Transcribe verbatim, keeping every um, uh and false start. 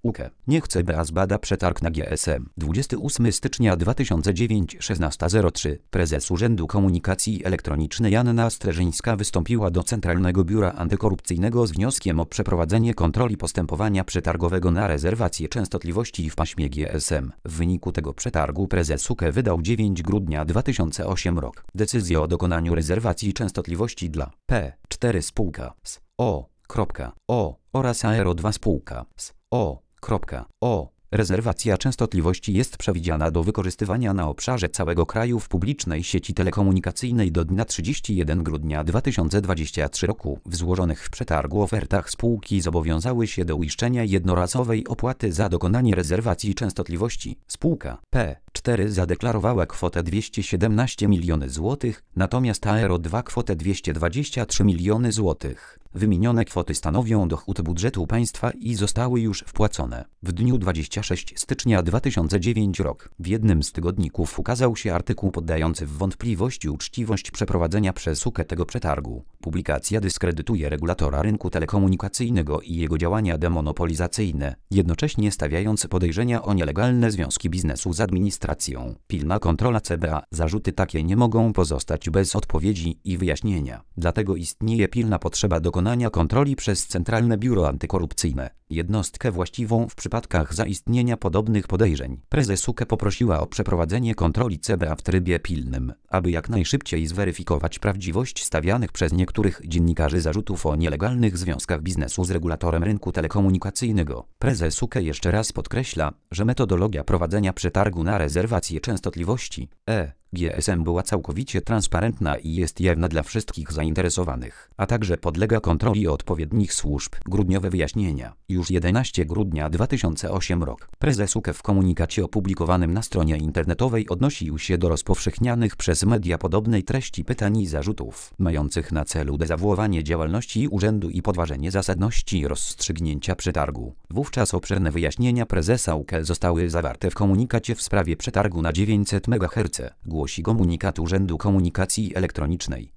U K. Niech C B A zbada przetarg na G S M. dwudziestego ósmego stycznia dwa tysiące dziewiątego szesnaście zero trzy. Prezes Urzędu Komunikacji Elektronicznej Anna Streżyńska wystąpiła do Centralnego Biura Antykorupcyjnego z wnioskiem o przeprowadzenie kontroli postępowania przetargowego na rezerwację częstotliwości w paśmie G S M. W wyniku tego przetargu prezes U K dziewiątego grudnia dwa tysiące ósmego roku decyzję o dokonaniu rezerwacji częstotliwości dla P cztery spółka z O. O oraz Aero dwa spółka z O. O. Rezerwacja częstotliwości jest przewidziana do wykorzystywania na obszarze całego kraju w publicznej sieci telekomunikacyjnej do dnia trzydziestego pierwszego grudnia dwa tysiące dwudziestego trzeciego roku. W złożonych w przetargu ofertach spółki zobowiązały się do uiszczenia jednorazowej opłaty za dokonanie rezerwacji częstotliwości. Spółka P cztery zadeklarowała kwotę dwieście siedemnaście milionów złotych, natomiast Aero dwa kwotę dwieście dwadzieścia trzy miliony złotych. Wymienione kwoty stanowią dochód budżetu państwa i zostały już wpłacone. W dniu dwudziestego szóstego stycznia dwa tysiące dziewiątego roku w jednym z tygodników ukazał się artykuł poddający w wątpliwość uczciwość przeprowadzenia przez U K tego przetargu. Publikacja dyskredytuje regulatora rynku telekomunikacyjnego i jego działania demonopolizacyjne, jednocześnie stawiając podejrzenia o nielegalne związki biznesu z administracją. Pilna kontrola C B A. Zarzuty takie nie mogą pozostać bez odpowiedzi i wyjaśnienia. Dlatego istnieje pilna potrzeba dokonania kontroli przez Centralne Biuro Antykorupcyjne, jednostkę właściwą w przypadkach zaistnienia podobnych podejrzeń. Prezes U K poprosiła o przeprowadzenie kontroli C B A w trybie pilnym, aby jak najszybciej zweryfikować prawdziwość stawianych przez niektórych dziennikarzy zarzutów o nielegalnych związkach biznesu z regulatorem rynku telekomunikacyjnego. Prezes U K jeszcze raz podkreśla, że metodologia prowadzenia przetargu na rezerwację częstotliwości E. G S M była całkowicie transparentna i jest jawna dla wszystkich zainteresowanych, a także podlega kontroli odpowiednich służb. Grudniowe wyjaśnienia. Już jedenastego grudnia dwa tysiące ósmego roku prezes U K w komunikacie opublikowanym na stronie internetowej odnosił się do rozpowszechnianych przez media podobnej treści pytań i zarzutów, mających na celu dezawuowanie działalności urzędu i podważenie zasadności rozstrzygnięcia przetargu. Wówczas obszerne wyjaśnienia prezesa U K zostały zawarte w komunikacie w sprawie przetargu na dziewięćset megaherców. Głosi komunikat Urzędu Komunikacji Elektronicznej.